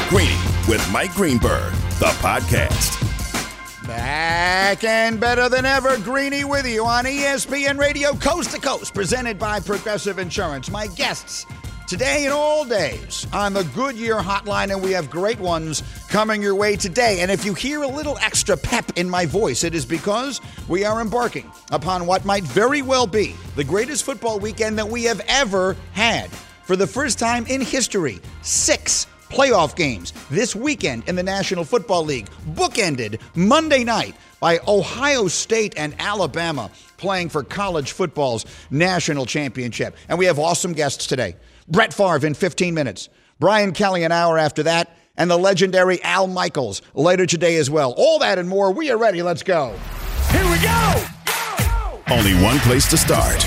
Greeny with Mike Greenberg, the podcast. Back and better than ever, Greeny with you on ESPN Radio, coast to coast, presented by Progressive Insurance. My guests today and all days on the Goodyear Hotline, and we have great ones coming your way today. And if you hear a little extra pep in my voice, it is because we are embarking upon what might very well be the greatest football weekend that we have ever had. For the first time in history, 6 playoff games this weekend in the National Football League, bookended Monday night by Ohio State and Alabama playing for college football's national championship. And we have awesome guests today. Brett Favre in 15 minutes, Brian Kelly an hour after that, and the legendary Al Michaels later today as well. All that and more. We are ready. Let's go. Here we go! Only one place to start.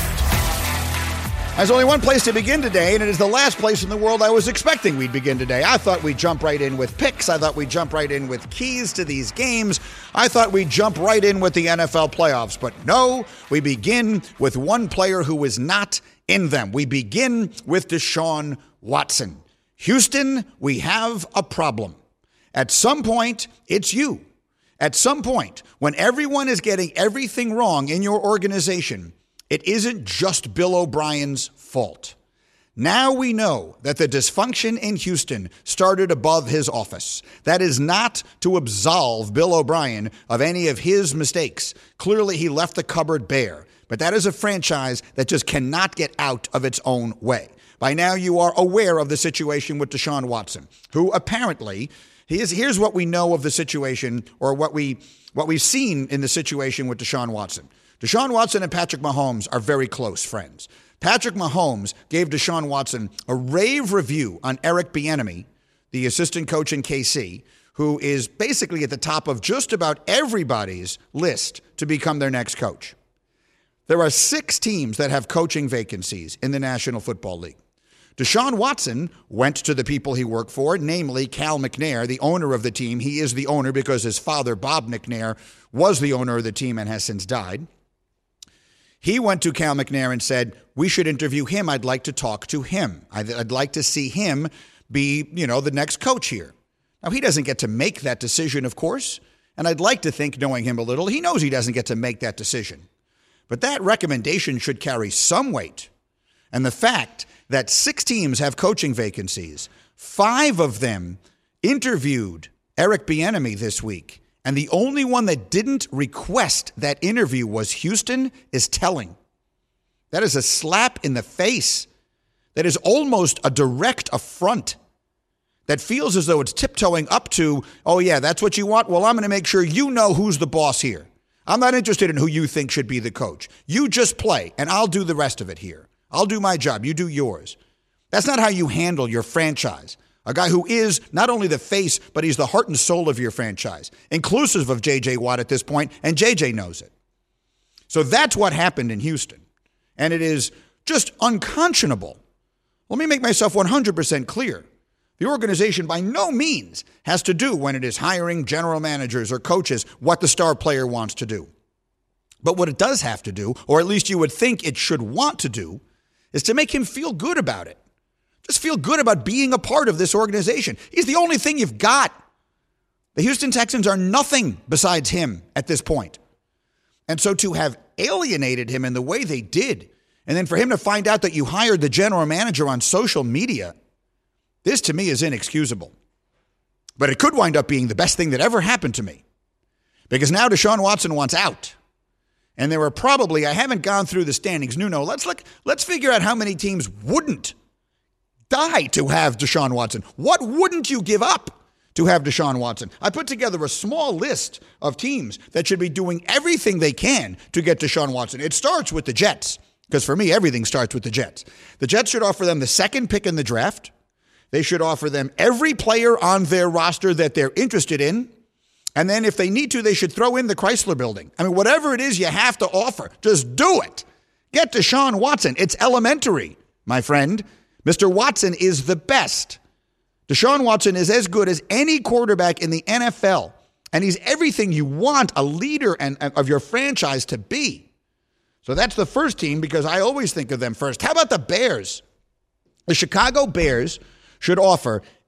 There's only one place to begin today, and it is the last place in the world I was expecting we'd begin today. I thought we'd jump right in with picks. I thought we'd jump right in with keys to these games. I thought we'd jump right in with the NFL playoffs. But no, we begin with one player who is not in them. We begin with Deshaun Watson. Houston, we have a problem. At some point, it's you. At some point, when everyone is getting everything wrong in your organization, it isn't just Bill O'Brien's fault. Now we know that the dysfunction in Houston started above his office. That is not to absolve Bill O'Brien of any of his mistakes. Clearly, he left the cupboard bare. But that is a franchise that just cannot get out of its own way. By now, you are aware of the situation with Deshaun Watson, who apparently, here's what we know of the situation, or what we've seen in the situation with Deshaun Watson. Deshaun Watson and Patrick Mahomes are very close friends. Patrick Mahomes gave Deshaun Watson a rave review on Eric Bieniemy, the assistant coach in KC, who is basically at the top of just about everybody's list to become their next coach. There are 6 teams that have coaching vacancies in the National Football League. Deshaun Watson went to the people he worked for, namely Cal McNair, the owner of the team. He is the owner because his father, Bob McNair, was the owner of the team and has since died. He went to Cal McNair and said, we should interview him. I'd like to talk to him. I'd like to see him be, the next coach here. Now, he doesn't get to make that decision, of course. And I'd like to think, knowing him a little, he knows he doesn't get to make that decision. But that recommendation should carry some weight. And the fact that 6 teams have coaching vacancies, 5 of them interviewed Eric Bieniemy this week, and the only one that didn't request that interview was Houston, is telling. That is a slap in the face. That is almost a direct affront. That feels as though it's tiptoeing up to, oh yeah, that's what you want? Well, I'm going to make sure you know who's the boss here. I'm not interested in who you think should be the coach. You just play, and I'll do the rest of it here. I'll do my job. You do yours. That's not how you handle your franchise. A guy who is not only the face, but he's the heart and soul of your franchise, inclusive of J.J. Watt at this point, and J.J. knows it. So that's what happened in Houston, and it is just unconscionable. Let me make myself 100% clear. The organization by no means has to do, when it is hiring general managers or coaches, what the star player wants to do. But what it does have to do, or at least you would think it should want to do, is to make him feel good about it. Just feel good about being a part of this organization. He's the only thing you've got. The Houston Texans are nothing besides him at this point. And so to have alienated him in the way they did, and then for him to find out that you hired the general manager on social media, this to me is inexcusable. But it could wind up being the best thing that ever happened to me. Because now Deshaun Watson wants out. And there are probably, I haven't gone through the standings. Nuno, let's figure out how many teams wouldn't die to have Deshaun Watson. What wouldn't you give up to have Deshaun Watson? I put together a small list of teams that should be doing everything they can to get Deshaun Watson. It starts with the Jets, because for me, everything starts with the Jets. The Jets should offer them the 2nd pick in the draft. They should offer them every player on their roster that they're interested in. And then if they need to, they should throw in the Chrysler Building. I mean, whatever it is you have to offer, just do it. Get Deshaun Watson. It's elementary, my friend. Mr. Watson is the best. Deshaun Watson is as good as any quarterback in the NFL, and he's everything you want a leader of your franchise to be. So that's the first team, because I always think of them first. How about the Bears? The Chicago Bears should offer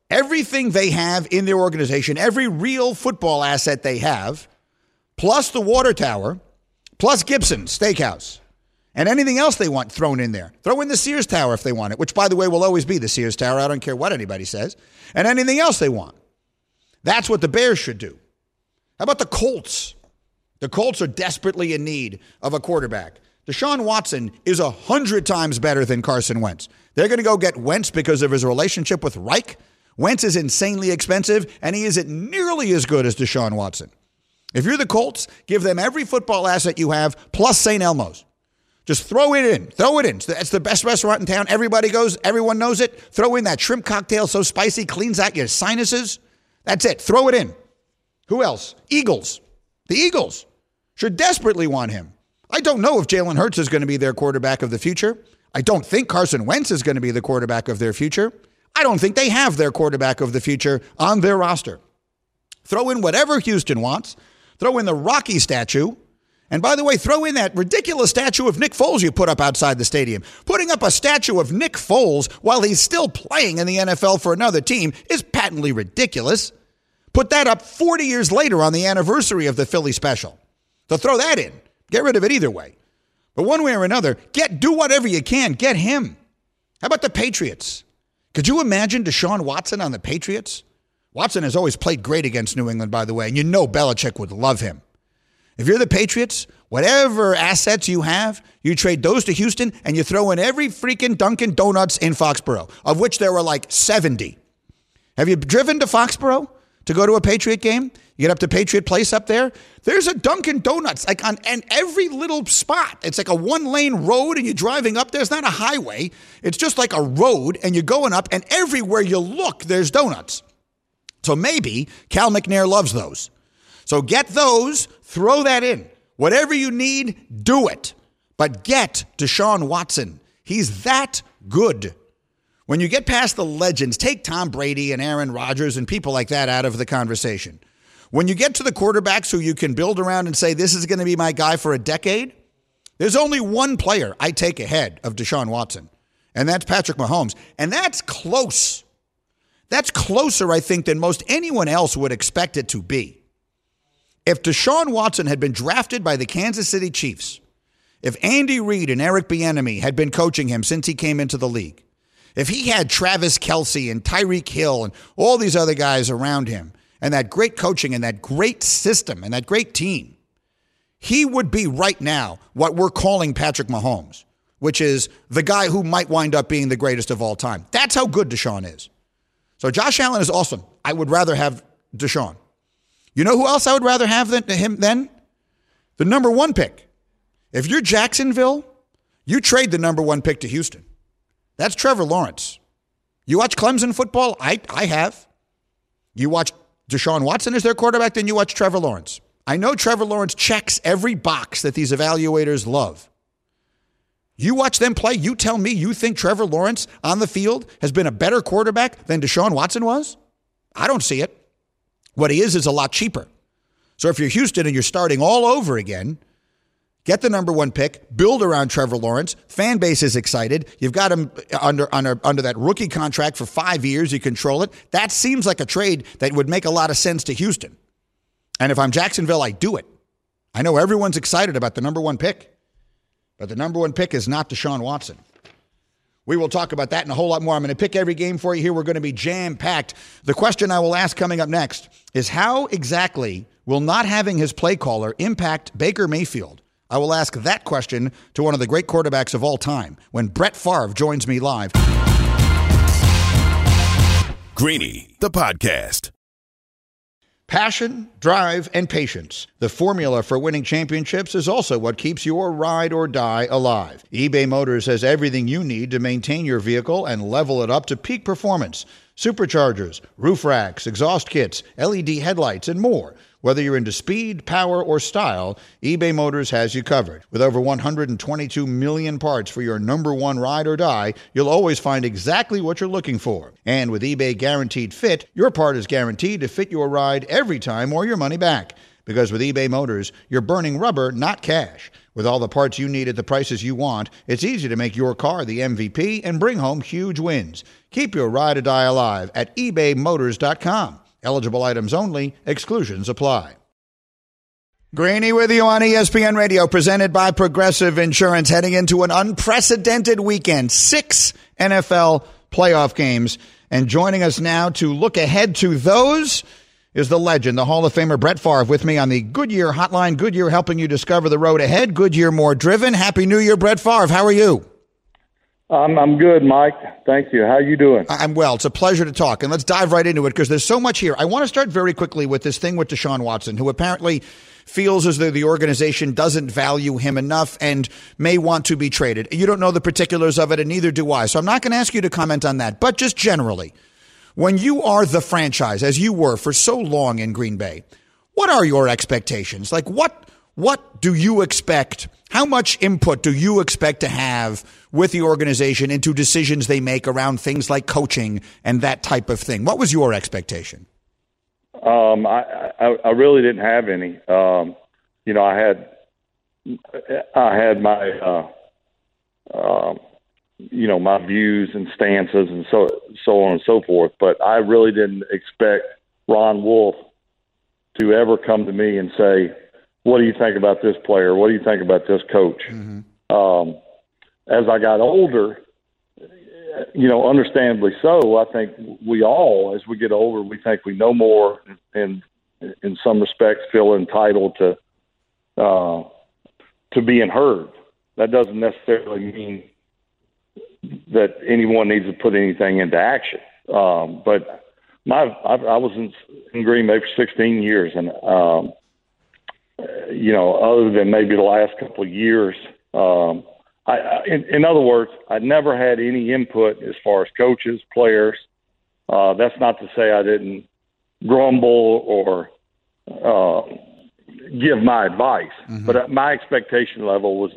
everything they have in their organization, every real football asset they have, plus the water tower, plus Gibson's Steakhouse, and anything else they want thrown in there. Throw in the Sears Tower if they want it, which, by the way, will always be the Sears Tower. I don't care what anybody says. And anything else they want. That's what the Bears should do. How about the Colts? The Colts are desperately in need of a quarterback. Deshaun Watson is 100 times better than Carson Wentz. They're going to go get Wentz because of his relationship with Reich. Wentz is insanely expensive, and he isn't nearly as good as Deshaun Watson. If you're the Colts, give them every football asset you have, plus St. Elmo's. Just throw it in. Throw it in. That's the best restaurant in town. Everybody goes. Everyone knows it. Throw in that shrimp cocktail so spicy, cleans out your sinuses. That's it. Throw it in. Who else? Eagles. The Eagles should desperately want him. I don't know if Jalen Hurts is going to be their quarterback of the future. I don't think Carson Wentz is going to be the quarterback of their future. I don't think they have their quarterback of the future on their roster. Throw in whatever Houston wants. Throw in the Rocky statue. And by the way, throw in that ridiculous statue of Nick Foles you put up outside the stadium. Putting up a statue of Nick Foles while he's still playing in the NFL for another team is patently ridiculous. Put that up 40 years later on the anniversary of the Philly special. So throw that in. Get rid of it either way. But one way or another, do whatever you can. Get him. How about the Patriots? Could you imagine Deshaun Watson on the Patriots? Watson has always played great against New England, by the way, and you know Belichick would love him. If you're the Patriots, whatever assets you have, you trade those to Houston and you throw in every freaking Dunkin' Donuts in Foxborough, of which there were like 70. Have you driven to Foxborough to go to a Patriot game? You get up to Patriot Place up there. There's a Dunkin' Donuts like on and every little spot. It's like a one-lane road and you're driving up there. It's not a highway. It's just like a road and you're going up and everywhere you look, there's donuts. So maybe Cal McNair loves those. So get those, throw that in. Whatever you need, do it. But get Deshaun Watson. He's that good. When you get past the legends, take Tom Brady and Aaron Rodgers and people like that out of the conversation. When you get to the quarterbacks who you can build around and say, this is going to be my guy for a decade, there's only one player I take ahead of Deshaun Watson, and that's Patrick Mahomes. And that's close. That's closer, I think, than most anyone else would expect it to be. If Deshaun Watson had been drafted by the Kansas City Chiefs, if Andy Reid and Eric Bieniemy had been coaching him since he came into the league, if he had Travis Kelce and Tyreek Hill and all these other guys around him, and that great coaching and that great system and that great team, he would be right now what we're calling Patrick Mahomes, which is the guy who might wind up being the greatest of all time. That's how good Deshaun is. So Josh Allen is awesome. I would rather have Deshaun. You know who else I would rather have than him then? The number one pick. If you're Jacksonville, you trade the number one pick to Houston. That's Trevor Lawrence. You watch Clemson football? I have. You watch Deshaun Watson as their quarterback, then you watch Trevor Lawrence. I know Trevor Lawrence checks every box that these evaluators love. You watch them play, you tell me you think Trevor Lawrence on the field has been a better quarterback than Deshaun Watson was? I don't see it. What he is a lot cheaper. So if you're Houston and you're starting all over again, get the number one pick, build around Trevor Lawrence. Fan base is excited. You've got him under that rookie contract for 5 years. You control it. That seems like a trade that would make a lot of sense to Houston. And if I'm Jacksonville, I do it. I know everyone's excited about the number one pick, but the number one pick is not Deshaun Watson. We will talk about that and a whole lot more. I'm going to pick every game for you here. We're going to be jam-packed. The question I will ask coming up next is how exactly will not having his play caller impact Baker Mayfield? I will ask that question to one of the great quarterbacks of all time when Brett Favre joins me live. Greeny, the podcast. Passion, drive, and patience. The formula for winning championships is also what keeps your ride or die alive. eBay Motors has everything you need to maintain your vehicle and level it up to peak performance. Superchargers, roof racks, exhaust kits, LED headlights, and more. Whether you're into speed, power, or style, eBay Motors has you covered. With over 122 million parts for your number one ride or die, you'll always find exactly what you're looking for. And with eBay Guaranteed Fit, your part is guaranteed to fit your ride every time or your money back. Because with eBay Motors, you're burning rubber, not cash. With all the parts you need at the prices you want, it's easy to make your car the MVP and bring home huge wins. Keep your ride or die alive at ebaymotors.com. Eligible items only. Exclusions apply. Greeny with you on ESPN Radio, presented by Progressive Insurance, heading into an unprecedented weekend. 6 NFL playoff games. And joining us now to look ahead to those is the legend, the Hall of Famer Brett Favre, with me on the Goodyear Hotline. Goodyear helping you discover the road ahead. Goodyear more driven. Happy New Year, Brett Favre. How are you? I'm good, Mike. Thank you. How are you doing? I'm well. It's a pleasure to talk. And let's dive right into it because there's so much here. I want to start very quickly with this thing with Deshaun Watson, who apparently feels as though the organization doesn't value him enough and may want to be traded. You don't know the particulars of it, and neither do I. So I'm not going to ask you to comment on that. But just generally, when you are the franchise, as you were for so long in Green Bay, what are your expectations? Like, what do you expect? How much input do you expect to have with the organization into decisions they make around things like coaching and that type of thing? What was your expectation? I really didn't have any. I had my my views and stances and so on and so forth. But I really didn't expect Ron Wolf to ever come to me and say, "What do you think about this player? What do you think about this coach?" Mm-hmm. As I got older, understandably so, I think we all, as we get older, we think we know more, and in some respects feel entitled to being heard. That doesn't necessarily mean that anyone needs to put anything into action. But I was in Green Bay for 16 years, and other than maybe the last couple of years, in other words, I never had any input as far as coaches, players. That's not to say I didn't grumble or give my advice, mm-hmm. but my expectation level was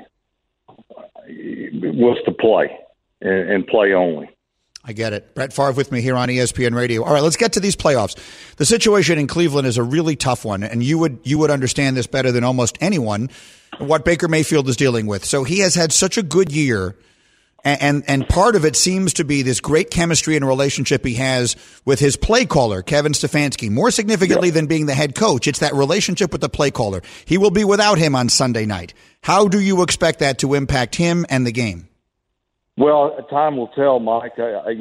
to play and play only. I get it. Brett Favre with me here on ESPN Radio. All right, let's get to these playoffs. The situation in Cleveland is a really tough one, and you would understand this better than almost anyone, what Baker Mayfield is dealing with. So he has had such a good year, and part of it seems to be this great chemistry and relationship he has with his play caller, Kevin Stefanski. More significantly than being the head coach, it's that relationship with the play caller. He will be without him on Sunday night. How do you expect that to impact him and the game? Well, time will tell, Mike. I've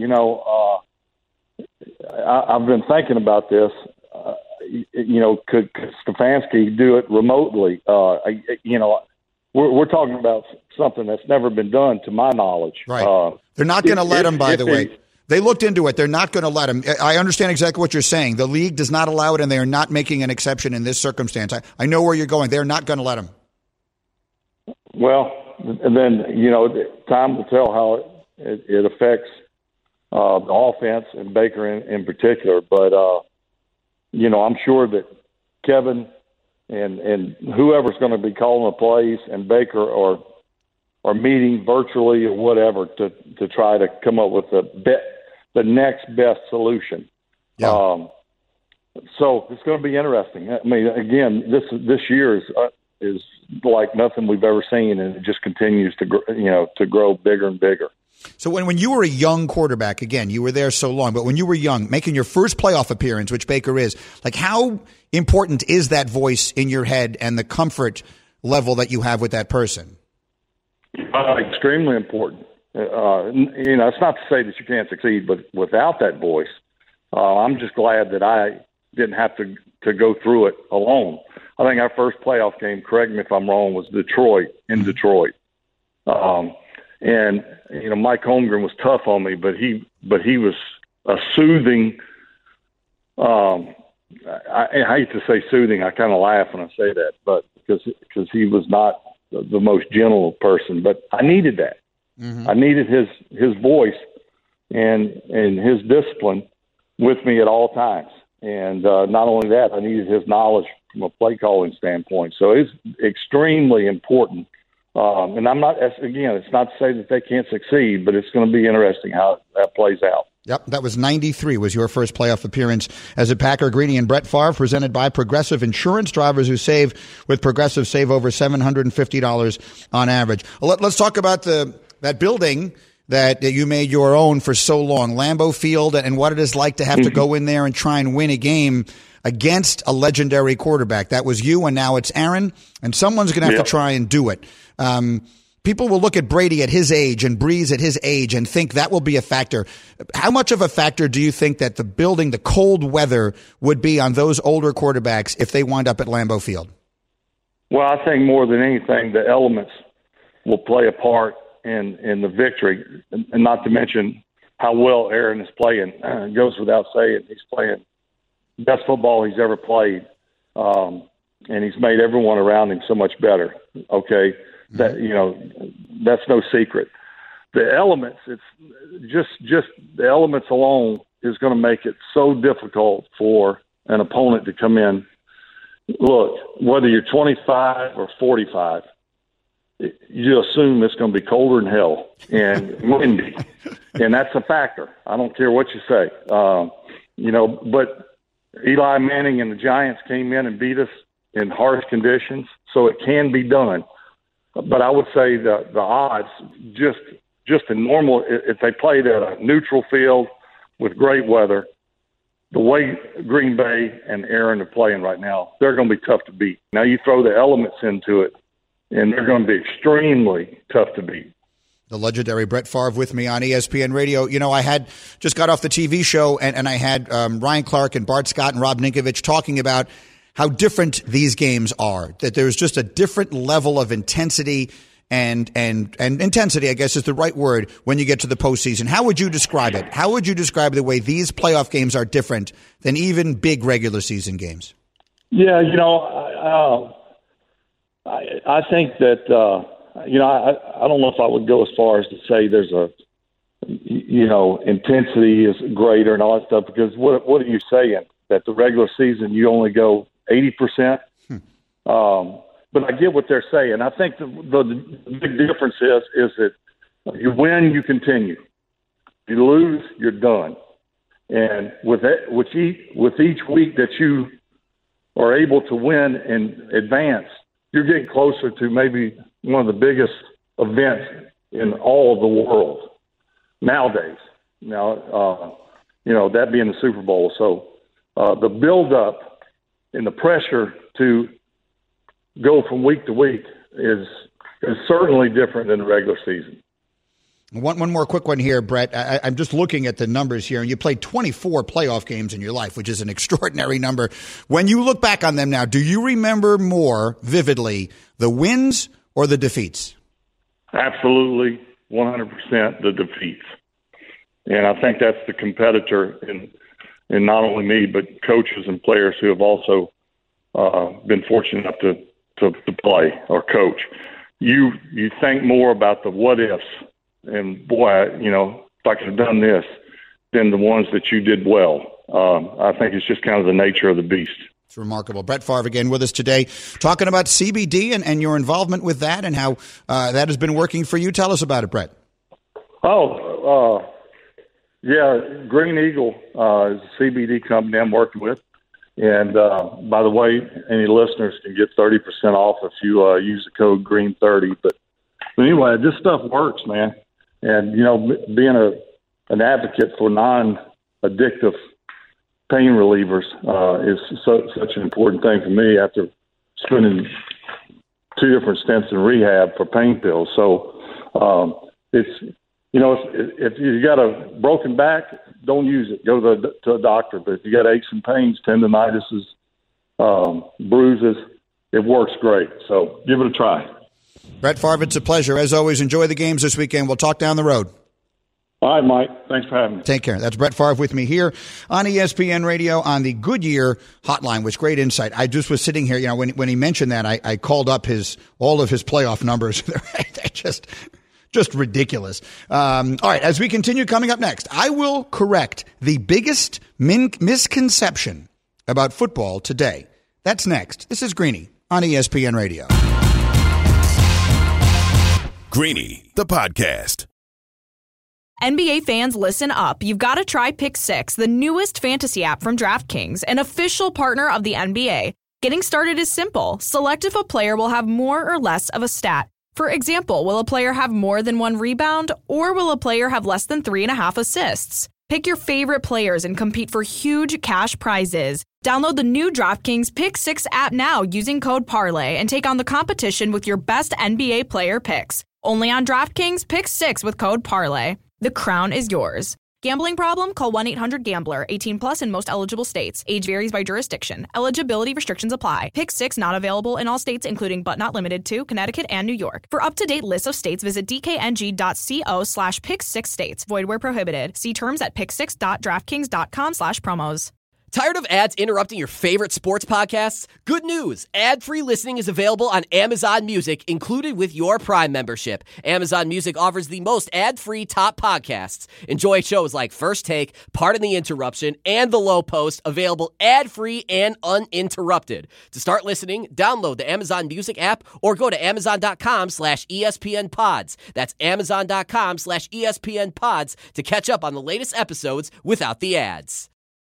been thinking about this. Could Stefanski do it remotely? We're talking about something that's never been done, to my knowledge. Right. They're not going to let him, by the way. They looked into it. They're not going to let him. I understand exactly what you're saying. The league does not allow it, and they are not making an exception in this circumstance. I know where you're going. They're not going to let him. Well, and then, time will tell how it affects the offense and Baker in particular. But, I'm sure that Kevin and whoever's going to be calling the plays and Baker are meeting virtually or whatever to try to come up with the next best solution. Yeah. So it's going to be interesting. I mean, again, this year is like nothing we've ever seen, and it just continues to grow bigger and bigger. So when you were a young quarterback, again, you were there so long, but when you were young, making your first playoff appearance, which Baker is, like, how important is that voice in your head and the comfort level that you have with that person? Extremely important. It's not to say that you can't succeed, but without that voice, I'm just glad that I didn't have to go through it alone. I think our first playoff game, correct me if I'm wrong, was Detroit. And Mike Holmgren was tough on me, but he was a soothing. I hate to say soothing. I kind of laugh when I say that, but because he was not the most gentle person, but I needed that. Mm-hmm. I needed his voice and his discipline with me at all times. And not only that, I needed his knowledge from a play calling standpoint. So it's extremely important. And it's not to say that they can't succeed, but it's going to be interesting how that plays out. Yep, that was 93 was your first playoff appearance as a Packer. Greeny and Brett Favre, presented by Progressive Insurance. Drivers who save with Progressive save over $750 on average. Let's talk about that building that you made your own for so long, Lambeau Field, and what it is like to have to go in there and try and win a game against a legendary quarterback. That was you, and now it's Aaron, and someone's going to have to try and do it. People will look at Brady at his age and Breeze at his age and think that will be a factor. How much of a factor do you think that the building, the cold weather, would be on those older quarterbacks if they wind up at Lambeau Field? Well, I think more than anything, the elements will play a part in the victory, and not to mention how well Aaron is playing. It goes without saying, he's playing best football he's ever played, and he's made everyone around him so much better. Okay. That, that's no secret. The elements, it's just the elements alone is going to make it so difficult for an opponent to come in. Look, whether you're 25 or 45, you assume it's going to be colder than hell and windy, and that's a factor. I don't care what you say. But Eli Manning and the Giants came in and beat us in harsh conditions, so it can be done. But I would say the odds, just in normal, if they played at a neutral field with great weather, the way Green Bay and Aaron are playing right now, they're going to be tough to beat. Now you throw the elements into it, and they're going to be extremely tough to beat. The legendary Brett Favre with me on ESPN Radio. I had just got off the TV show, and I had Ryan Clark and Bart Scott and Rob Ninkovich talking about how different these games are, that there's just a different level of intensity and intensity, I guess is the right word, when you get to the postseason. How would you describe it? How would you describe the way these playoff games are different than even big regular season games? Yeah, I think that, I don't know if I would go as far as to say there's a, intensity is greater and all that stuff, because what are you saying? That the regular season you only go 80%. But I get what they're saying. I think the big difference is that you win, you continue. You lose, you're done. And with each week that you are able to win and advance, you're getting closer to maybe one of the biggest events in all of the world nowadays. Now, that being the Super Bowl. So the build-up and the pressure to go from week to week is certainly different than the regular season. One more quick one here, Brett. I'm just looking at the numbers here, and you played 24 playoff games in your life, which is an extraordinary number. When you look back on them now, do you remember more vividly the wins or the defeats? Absolutely, 100% the defeats. And I think that's the competitor in not only me, but coaches and players who have also been fortunate enough to play or coach. You think more about the what ifs, and boy, if I could have done this, than the ones that you did well. I think it's just kind of the nature of the beast. It's remarkable. Brett Favre again with us today, talking about CBD and your involvement with that and how that has been working for you. Tell us about it, Brett. Yeah, Green Eagle is a CBD company I'm working with. And by the way, any listeners can get 30% off if you use the code GREEN30. But anyway, this stuff works, man. And, being an advocate for non-addictive pain relievers is such an important thing for me after spending 2 different stints in rehab for pain pills. So if you got a broken back, don't use it. Go to a doctor. But if you got aches and pains, tendinitises, bruises, it works great. So give it a try. Brett Favre, it's a pleasure. As always, enjoy the games this weekend. We'll talk down the road. All right, Mike. Thanks for having me. Take care. That's Brett Favre with me here on ESPN Radio on the Goodyear hotline, which great insight. I just was sitting here, when he mentioned that, I called up all of his playoff numbers. They're just ridiculous. All right, as we continue, coming up next, I will correct the biggest misconception about football today. That's next. This is Greeny on ESPN Radio. Greeny, the podcast. NBA fans, listen up. You've got to try Pick 6, the newest fantasy app from DraftKings, an official partner of the NBA. Getting started is simple. Select if a player will have more or less of a stat. For example, will a player have more than 1 rebound, or will a player have less than 3.5 assists? Pick your favorite players and compete for huge cash prizes. Download the new DraftKings Pick 6 app now using code parlay and take on the competition with your best NBA player picks. Only on DraftKings Pick 6 with code parlay. The crown is yours. Gambling problem? Call 1-800-GAMBLER. 18 plus in most eligible states. Age varies by jurisdiction. Eligibility restrictions apply. Pick 6 not available in all states, including but not limited to Connecticut and New York. For up-to-date lists of states, visit dkng.co/pick6states. Void where prohibited. See terms at pick6.draftkings.com/promos. Tired of ads interrupting your favorite sports podcasts? Good news! Ad-free listening is available on Amazon Music, included with your Prime membership. Amazon Music offers the most ad-free top podcasts. Enjoy shows like First Take, Pardon the Interruption, and The Low Post, available ad-free and uninterrupted. To start listening, download the Amazon Music app or go to amazon.com/ESPNpods. That's amazon.com/ESPNpods to catch up on the latest episodes without the ads.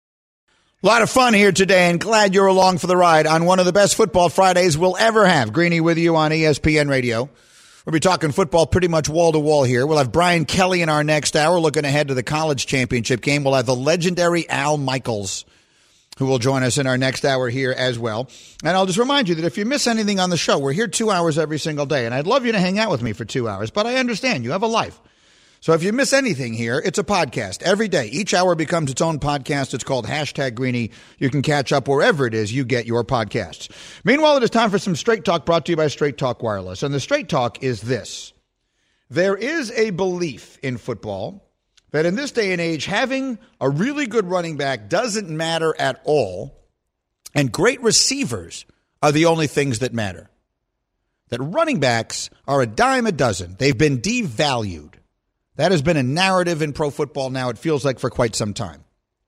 A lot of fun here today, and glad you're along for the ride on one of the best Football Fridays we'll ever have. Greeny with you on ESPN Radio. We'll be talking football pretty much wall to wall here. We'll have Brian Kelly in our next hour, looking ahead to the college championship game. We'll have the legendary Al Michaels, who will join us in our next hour here as well. And I'll just remind you that if you miss anything on the show, we're here 2 hours every single day, and I'd love you to hang out with me for 2 hours, but I understand you have a life. So if you miss anything here, it's a podcast every day. Each hour becomes its own podcast. It's called #Greeny. You can catch up wherever it is you get your podcasts. Meanwhile, it is time for some Straight Talk brought to you by Straight Talk Wireless. And the Straight Talk is this. There is a belief in football that in this day and age, having a really good running back doesn't matter at all, and great receivers are the only things that matter. That running backs are a dime a dozen. They've been devalued. That has been a narrative in pro football now, it feels like, for quite some time.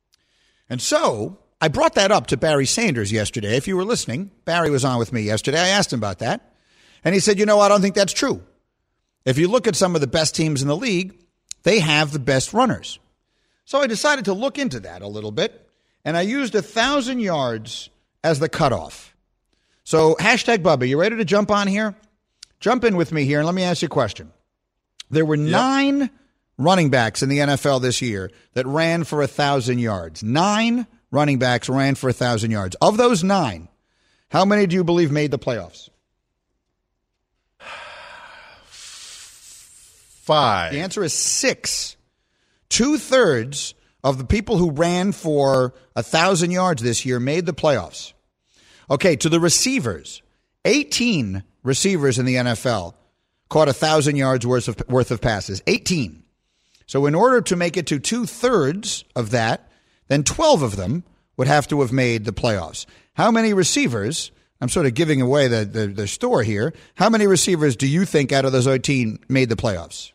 And so I brought that up to Barry Sanders yesterday. If you were listening, Barry was on with me yesterday. I asked him about that. And he said, I don't think that's true. If you look at some of the best teams in the league, they have the best runners. So I decided to look into that a little bit, and I used 1,000 yards as the cutoff. So Bubba, you ready to jump on here? Jump in with me here, and let me ask you a question. There were 9 running backs in the NFL this year that ran for 1,000 yards. 9 running backs ran for 1,000 yards. Of those 9, how many do you believe made the playoffs? 5. The answer is 6. 2/3 of the people who ran for 1,000 yards this year made the playoffs. Okay, to the receivers, 18 receivers in the NFL caught 1,000 yards worth of passes. 18. So in order to make it to 2/3 of that, then 12 of them would have to have made the playoffs. How many receivers, I'm sort of giving away the store here, how many receivers do you think out of those 18 made the playoffs?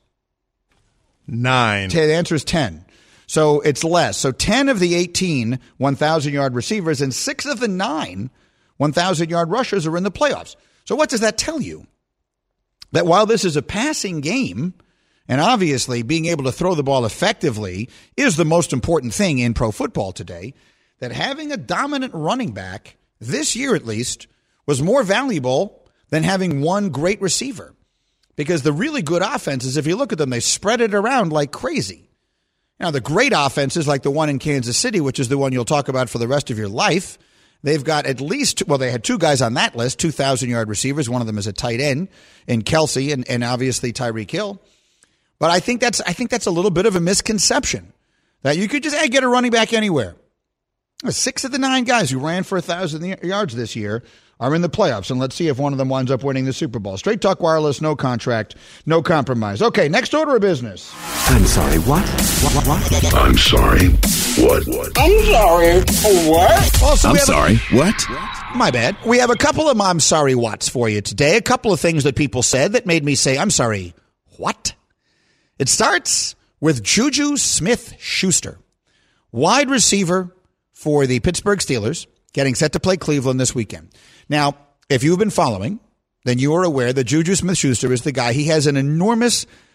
9. The answer is 10. So it's less. So 10 of the 18 1,000-yard receivers and 6 of the 9 1,000-yard rushers are in the playoffs. So what does that tell you? That while this is a passing game, and obviously being able to throw the ball effectively is the most important thing in pro football today, that having a dominant running back, this year at least, was more valuable than having one great receiver. Because the really good offenses, if you look at them, they spread it around like crazy. Now, the great offenses, like the one in Kansas City, which is the one you'll talk about for the rest of your life, they've got at least, they had 2 guys on that list, 2,000-yard receivers. One of them is a tight end in Kelsey and obviously Tyreek Hill. But I think that's a little bit of a misconception that you could just get a running back anywhere. 6 of the 9 guys who ran for 1,000 yards this year are in the playoffs, and let's see if one of them winds up winning the Super Bowl. Straight Talk Wireless, no contract, no compromise. Okay, next order of business. I'm sorry, what? What? I'm sorry. What? I'm sorry, what? Also, I'm sorry. What? My bad. We have a couple of I'm sorry whats for you today. A couple of things that people said that made me say, I'm sorry, what? It starts with Juju Smith-Schuster, wide receiver for the Pittsburgh Steelers, getting set to play Cleveland this weekend. Now, if you've been following, then you are aware that Juju Smith-Schuster is the guy. He has an enormous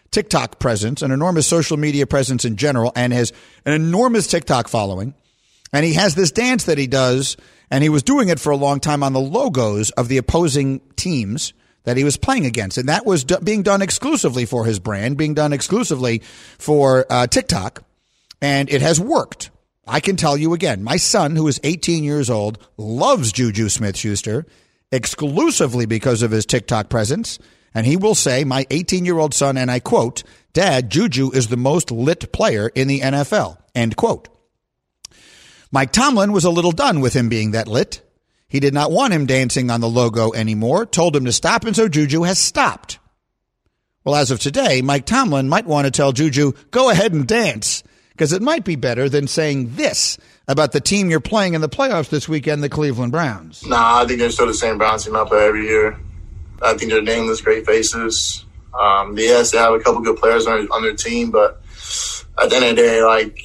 TikTok presence, an enormous social media presence in general, and has an enormous TikTok following. And he has this dance that he does, and he was doing it for a long time on the logos of the opposing teams that he was playing against. And that was being done exclusively for his brand, being done exclusively for TikTok. And it has worked. I can tell you again, my son, who is 18 years old, loves Juju Smith-Schuster exclusively because of his TikTok presence. And he will say, my 18-year-old son, and I quote, "Dad, Juju is the most lit player in the NFL," end quote. Mike Tomlin was a little done with him being that lit. He did not want him dancing on the logo anymore, told him to stop, and so Juju has stopped. Well, as of today, Mike Tomlin might want to tell Juju, go ahead and dance, because it might be better than saying this about the team you're playing in the playoffs this weekend, the Cleveland Browns. Nah, I think they're still the same Browns team out there every year. I think they're nameless, great faces. Yes, they have a couple good players on their team, but at the end of the day, like,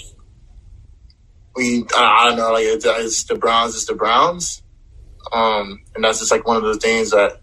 I don't know, like, it's the Browns, it's the Browns. And that's just like one of those things that,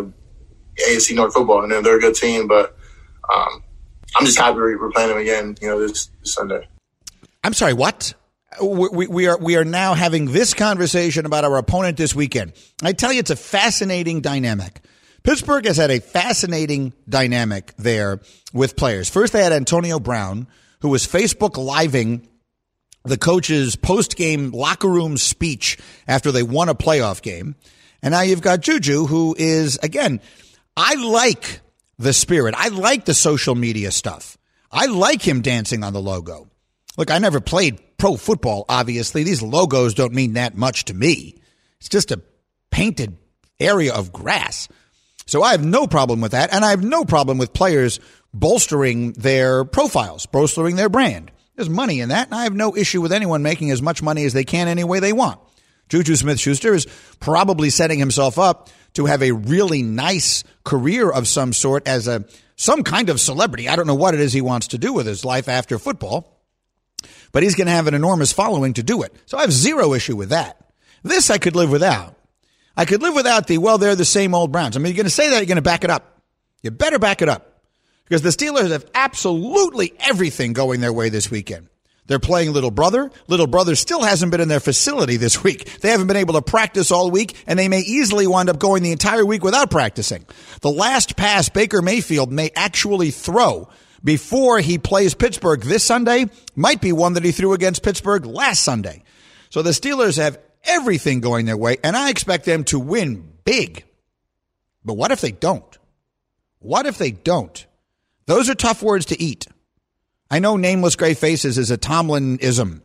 AFC North football, and they're a good team, but I'm just happy we're playing them again, this Sunday. I'm sorry, what? We are now having this conversation about our opponent this weekend. I tell you, it's a fascinating dynamic. Pittsburgh has had a fascinating dynamic there with players. First, they had Antonio Brown, who was Facebook Living the coach's post-game locker room speech after they won a playoff game. And now you've got Juju, who is, again, I like the spirit. I like the social media stuff. I like him dancing on the logo. Look, I never played pro football, obviously. These logos don't mean that much to me. It's just a painted area of grass. So I have no problem with that, and I have no problem with players bolstering their profiles, bolstering their brand. There's money in that, and I have no issue with anyone making as much money as they can any way they want. Juju Smith-Schuster is probably setting himself up to have a really nice career of some sort as some kind of celebrity. I don't know what it is he wants to do with his life after football, but he's going to have an enormous following to do it. So I have zero issue with that. This I could live without. I could live without they're the same old Browns. I mean, you're going to say that, you're going to back it up. You better back it up. Because the Steelers have absolutely everything going their way this weekend. They're playing Little Brother. Little Brother still hasn't been in their facility this week. They haven't been able to practice all week, and they may easily wind up going the entire week without practicing. The last pass Baker Mayfield may actually throw before he plays Pittsburgh this Sunday might be one that he threw against Pittsburgh last Sunday. So the Steelers have everything going their way, and I expect them to win big. But what if they don't? What if they don't? Those are tough words to eat. I know nameless gray faces is a Tomlin-ism,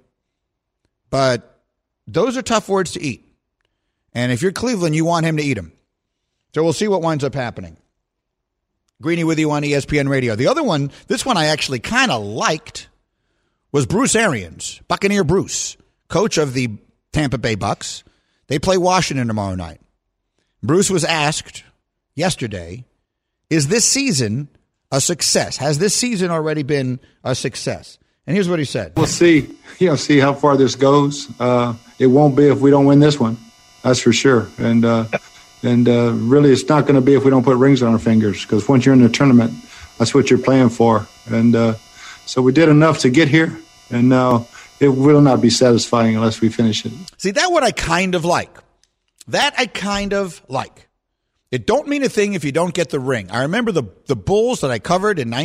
but those are tough words to eat. And if you're Cleveland, you want him to eat them. So we'll see what winds up happening. Greeny with you on ESPN Radio. The other one, this one I actually kind of liked, was Bruce Arians, Buccaneer Bruce, coach of the Tampa Bay Bucks. They play Washington tomorrow night. Bruce was asked yesterday, is this season a success? Has this season already been a success? And here's what he said. We'll see. See how far this goes. It won't be if we don't win this one. That's for sure. And really, it's not going to be if we don't put rings on our fingers, because once you're in the tournament, that's what you're playing for. And so we did enough to get here, and now it will not be satisfying unless we finish it. See, that's what I kind of like. That I kind of like. It don't mean a thing if you don't get the ring. I remember the Bulls that I covered in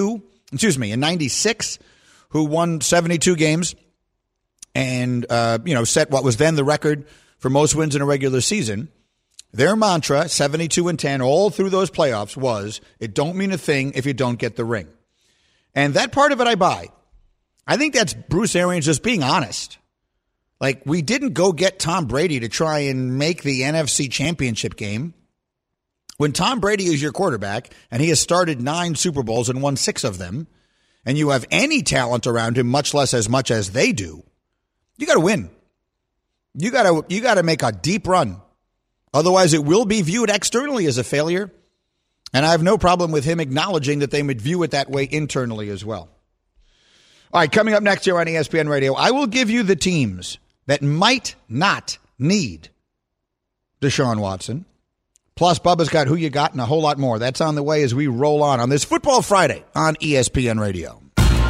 96, who won 72 games and, set what was then the record for most wins in a regular season. Their mantra, 72-10, all through those playoffs was, it don't mean a thing if you don't get the ring. And that part of it I buy. I think that's Bruce Arians just being honest. Like, we didn't go get Tom Brady to try and make the NFC Championship game. When Tom Brady is your quarterback and he has started 9 Super Bowls and won 6 of them, and you have any talent around him, much less as much as they do, you got to win. You got to make a deep run. Otherwise, it will be viewed externally as a failure. And I have no problem with him acknowledging that they would view it that way internally as well. All right, coming up next here on ESPN Radio, I will give you the teams that might not need Deshaun Watson. Plus, Bubba's got Who You Got and a whole lot more. That's on the way as we roll on this Football Friday on ESPN Radio.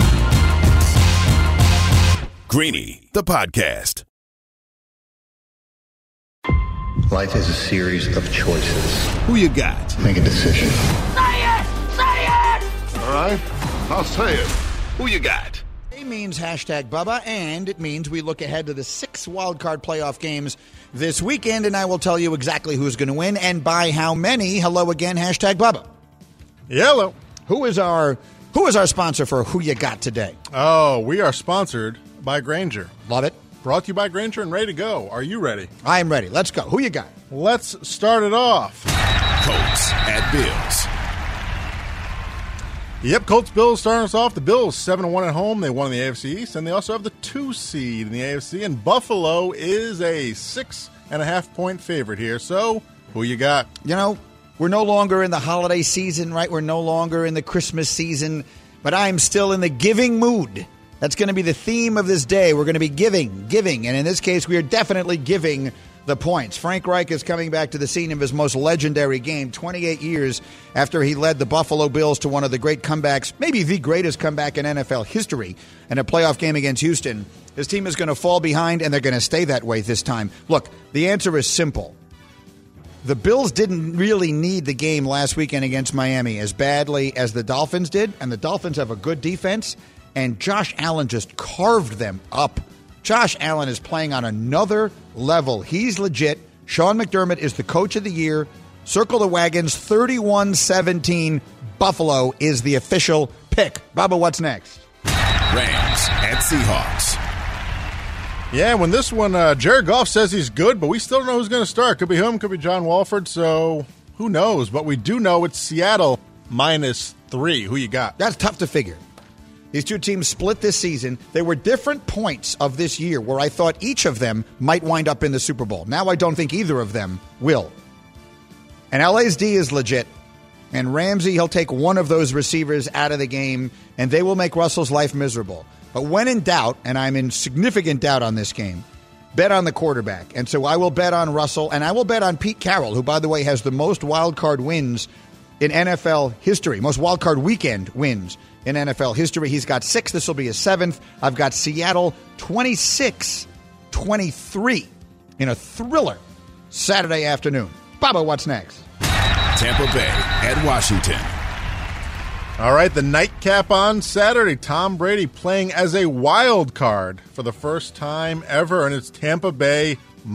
Greeny, the podcast. Life is a series of choices. Who you got? Make a decision. Say it! Say it! All right, I'll say it. Who you got? It means hashtag Bubba, and it means we look ahead to the 6 wildcard playoff games this weekend, and I will tell you exactly who's going to win and by how many. Hello again, hashtag Bubba. Hello. Who is our sponsor for Who You Got today? Oh, we are sponsored by Grainger. Love it. Brought to you by Grainger and ready to go. Are you ready? I am ready. Let's go. Who you got? Let's start it off. Colts at Bills. Yep, Colts-Bills starting us off. The Bills 7-1 at home. They won in the AFC East, and they also have the 2 seed in the AFC. And Buffalo is a 6.5-point favorite here. So, who you got? You know, we're no longer in the holiday season, right? We're no longer in the Christmas season, but I'm still in the giving mood. That's going to be the theme of this day. We're going to be giving. And in this case, we are definitely giving the points. Frank Reich is coming back to the scene of his most legendary game, 28 years after he led the Buffalo Bills to one of the great comebacks, maybe the greatest comeback in NFL history, in a playoff game against Houston. His team is going to fall behind, and they're going to stay that way this time. Look, the answer is simple. The Bills didn't really need the game last weekend against Miami as badly as the Dolphins did, and the Dolphins have a good defense, and Josh Allen just carved them up. Josh Allen is playing on another level. He's legit. Sean McDermott is the coach of the year. Circle the wagons, 31-17. Buffalo is the official pick. Bubba, what's next? Rams at Seahawks. Yeah, when this one, Jared Goff says he's good, but we still don't know who's going to start. Could be him, could be John Walford, so who knows? But we do know it's Seattle -3. Who you got? That's tough to figure. These two teams split this season. There were different points of this year where I thought each of them might wind up in the Super Bowl. Now I don't think either of them will. And LA's D is legit. And Ramsey, he'll take one of those receivers out of the game, and they will make Russell's life miserable. But when in doubt, and I'm in significant doubt on this game, bet on the quarterback. And so I will bet on Russell, and I will bet on Pete Carroll, who, by the way, has the most wild card wins in NFL history, most wild card weekend wins in NFL history. He's got 6. This will be his 7th. I've got Seattle 26-23 in a thriller Saturday afternoon. Bubba, what's next? Tampa Bay at Washington. All right, the nightcap on Saturday. Tom Brady playing as a wild card for the first time ever, and it's Tampa Bay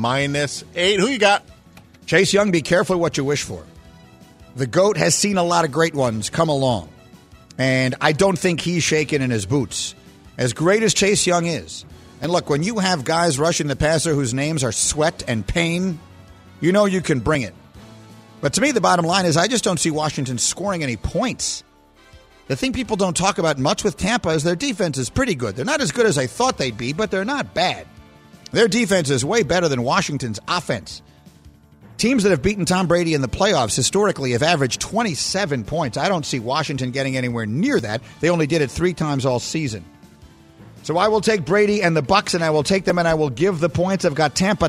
-8. Who you got? Chase Young, be careful what you wish for. The GOAT has seen a lot of great ones come along, and I don't think he's shaken in his boots. As great as Chase Young is, and look, when you have guys rushing the passer whose names are Sweat and Payne, you know you can bring it. But to me, the bottom line is I just don't see Washington scoring any points. The thing people don't talk about much with Tampa is their defense is pretty good. They're not as good as I thought they'd be, but they're not bad. Their defense is way better than Washington's offense. Teams that have beaten Tom Brady in the playoffs historically have averaged 27 points. I don't see Washington getting anywhere near that. They only did it 3 times all season. So I will take Brady and the Bucs, and I will take them, and I will give the points. I've got Tampa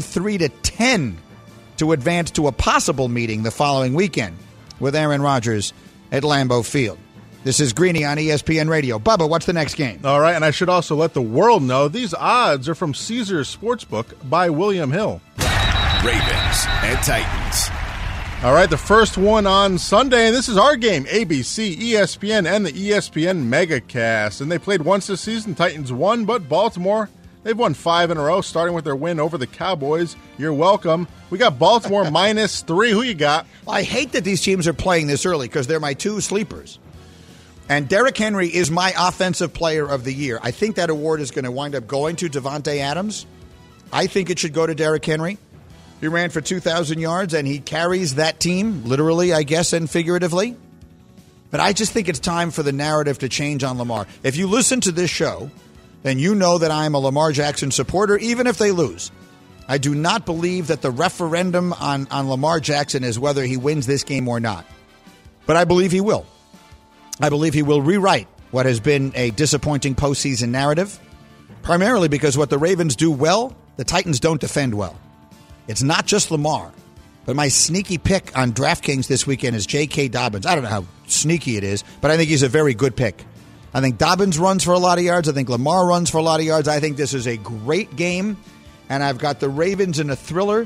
23-10 to advance to a possible meeting the following weekend with Aaron Rodgers at Lambeau Field. This is Greeny on ESPN Radio. Bubba, what's the next game? All right, and I should also let the world know these odds are from Caesars Sportsbook by William Hill. Ravens at Titans. All right, the first one on Sunday, and this is our game, ABC, ESPN, and the ESPN MegaCast. And they played once this season. Titans won, but Baltimore, they've won 5 in a row, starting with their win over the Cowboys. You're welcome. We got Baltimore -3. Who you got? I hate that these teams are playing this early because they're my 2 sleepers. And Derrick Henry is my offensive player of the year. I think that award is going to wind up going to Devontae Adams. I think it should go to Derrick Henry. He ran for 2,000 yards, and he carries that team, literally, I guess, and figuratively. But I just think it's time for the narrative to change on Lamar. If you listen to this show, then you know that I am a Lamar Jackson supporter, even if they lose. I do not believe that the referendum on Lamar Jackson is whether he wins this game or not. But I believe he will. I believe he will rewrite what has been a disappointing postseason narrative, primarily because what the Ravens do well, the Titans don't defend well. It's not just Lamar, But my sneaky pick on DraftKings this weekend is J.K. Dobbins. I don't know how sneaky it is, but I think he's a very good pick. I think Dobbins runs for a lot of yards. I think Lamar runs for a lot of yards. I think this is a great game. And I've got the Ravens in a thriller,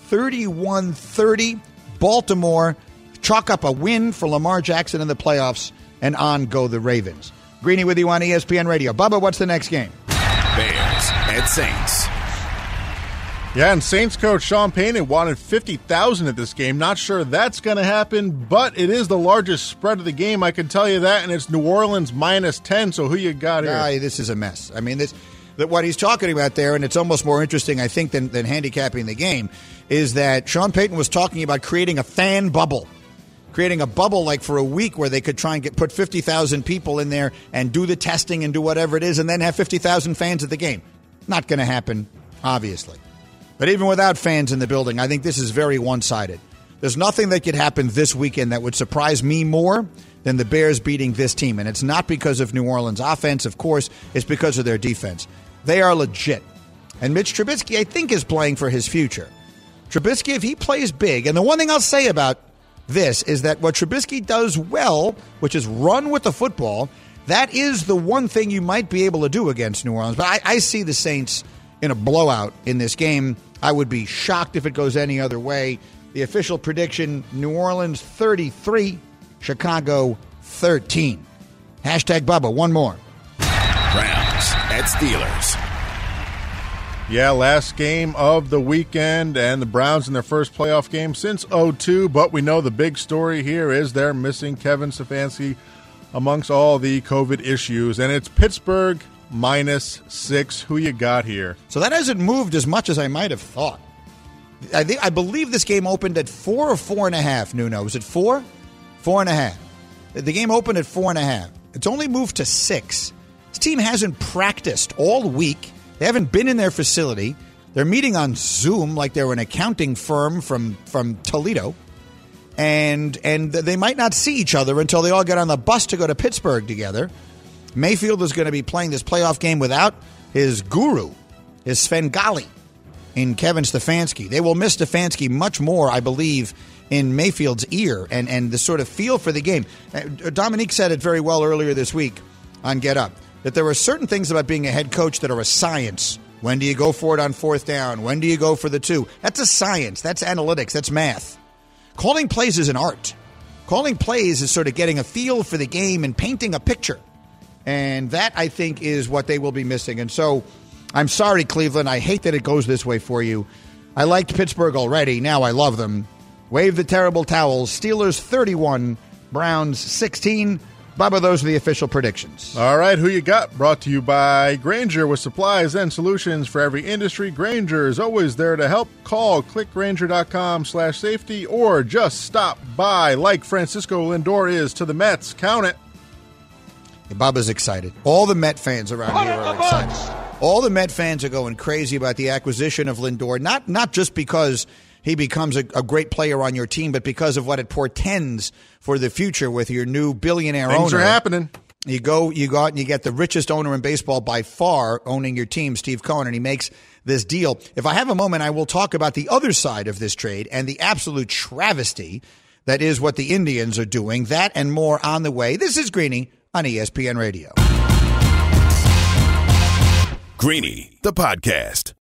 31-30. Baltimore, chalk up a win for Lamar Jackson in the playoffs, and on go the Ravens. Greeny with you on ESPN Radio. Bubba, what's the next game? Bears at Saints. Yeah, and Saints coach Sean Payton wanted 50,000 at this game. Not sure that's going to happen, but it is the largest spread of the game, I can tell you that, and it's New Orleans minus 10, so who you got here? This is a mess. I mean, what he's talking about there, and it's almost more interesting, I think, than handicapping the game, is that Sean Payton was talking about creating a fan bubble. Creating a bubble like for a week where they could try and put 50,000 people in there and do the testing and do whatever it is and then have 50,000 fans at the game. Not going to happen, obviously. But even without fans in the building, I think this is very one-sided. There's nothing that could happen this weekend that would surprise me more than the Bears beating this team. And it's not because of New Orleans' offense, of course. It's because of their defense. They are legit. And Mitch Trubisky, I think, is playing for his future. Trubisky, if he plays big, and the one thing I'll say about this is that what Trubisky does well, which is run with the football, that is the one thing you might be able to do against New Orleans. But I see the Saints in a blowout in this game. I would be shocked if it goes any other way. The official prediction, New Orleans 33, Chicago 13. Hashtag Bubba, one more. Browns at Steelers. Yeah, last game of the weekend, and the Browns in their first playoff game since 2002, but we know the big story here is they're missing Kevin Stefanski amongst all the COVID issues, and it's Pittsburgh -6. Who you got here? So that hasn't moved as much as I might have thought. I believe this game opened at 4 or 4.5, Nuno. Was it 4? 4.5. The game opened at 4.5. It's only moved to 6. This team hasn't practiced all week. They haven't been in their facility. They're meeting on Zoom like they're an accounting firm from Toledo. And they might not see each other until they all get on the bus to go to Pittsburgh together. Mayfield is going to be playing this playoff game without his guru, his Svengali, in Kevin Stefanski. They will miss Stefanski much more, I believe, in Mayfield's ear and the sort of feel for the game. Dominique said it very well earlier this week on Get Up, that there are certain things about being a head coach that are a science. When do you go for it on 4th down? When do you go for the 2? That's a science. That's analytics. That's math. Calling plays is an art. Calling plays is sort of getting a feel for the game and painting a picture. And that, I think, is what they will be missing. And so, I'm sorry, Cleveland. I hate that it goes this way for you. I liked Pittsburgh already. Now I love them. Wave the terrible towels. Steelers 31, Browns 16. Bubba, those are the official predictions. All right, who you got? Brought to you by Grainger, with supplies and solutions for every industry. Grainger is always there to help. Call clickgrainger.com/safety or just stop by like Francisco Lindor is to the Mets. Count it. Bubba's excited. All the Met fans around here are excited. All the Met fans are going crazy about the acquisition of Lindor, not just because he becomes a great player on your team, but because of what it portends for the future with your new billionaire owner. Things are happening. You go out and you get the richest owner in baseball by far owning your team, Steve Cohen, and he makes this deal. If I have a moment, I will talk about the other side of this trade and the absolute travesty that is what the Indians are doing. That and more on the way. This is Greeny on ESPN Radio. Greeny, the podcast.